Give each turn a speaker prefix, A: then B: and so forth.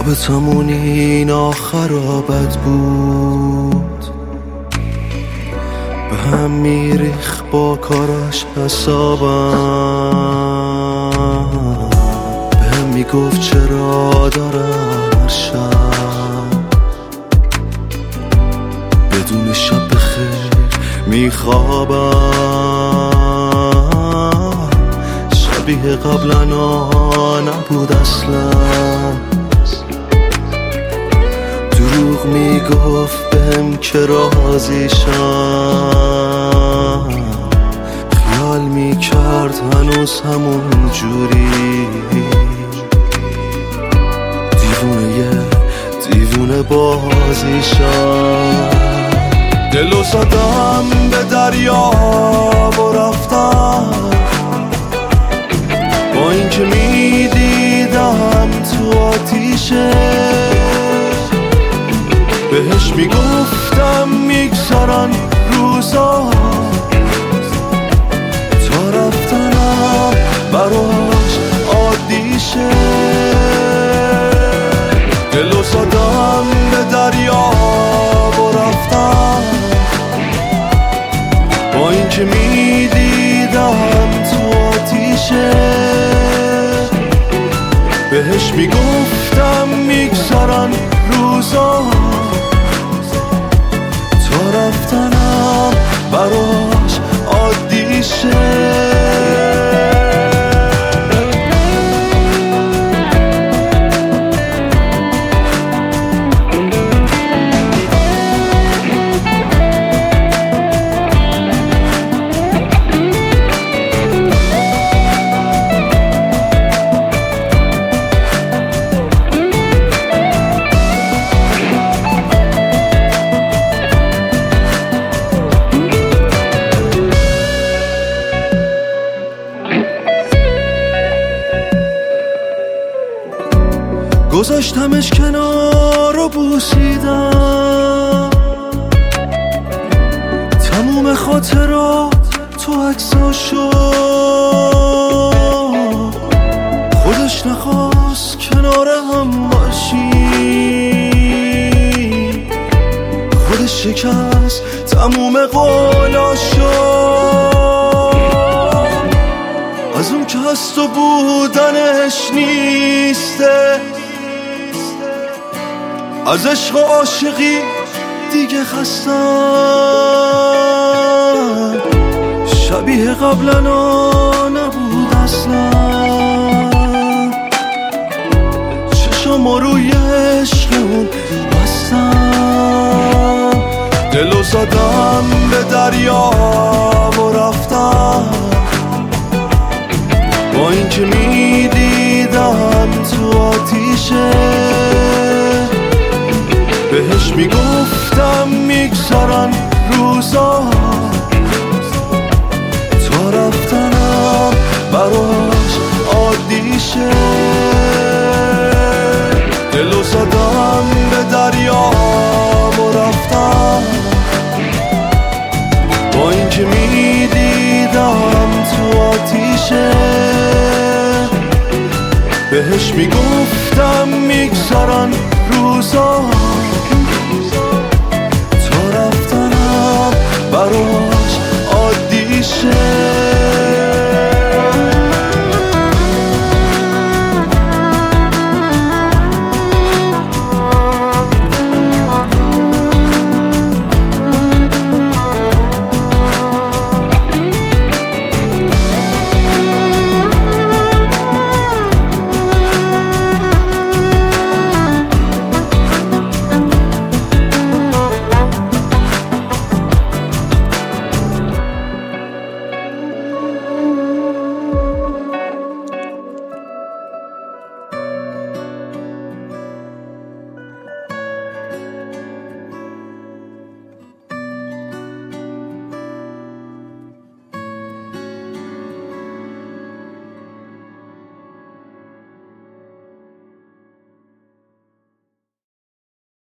A: رابطمون این آخرابت بود، به هم میریخ با کاراش حسابم، به هم میگفت چرا دارم هر شب بدون شب بخیر میخوابم. شبیه قبلا نبود اصلا، دروغ میگفت بهم که راضیشم، خیال میکرد هنوز همون جوری، دیوونه بازیشم. دلو زدم به دریا و رفتم، با اینکه میدیدم تو آتیشه، بهش میگفتم میگذرن روزا، تا رفتنم براش عادیشه. دلو زدم به دریا و رفتم، با اینکه میدیدم تو آتیشه، بهش میگفتم میگذرن روزا، تا رفتنم براش عادیشه. گذاشتمش کنار و بوسیدم تموم خاطرات تو عکساشو، خودش نخواست کنار هم باشیم، خودش شکست تموم قولاشو، از اون که هست و بودنش نیسته، از عشق و عاشقی دیگه خستم، شبیه قبلا نبود اصلا، چشم روی عشقمون بستم. دلو زدم به دریا و رفتم، با اینکه میدیدم تو آتیشه، بهش میگفتم میگذرن روزا، تا رفتنم براش عادیشه. دلو زدم به دریا و رفتم، با اینکه میدیدم تو آتیشه، بهش میگفتم میگذرن روزا،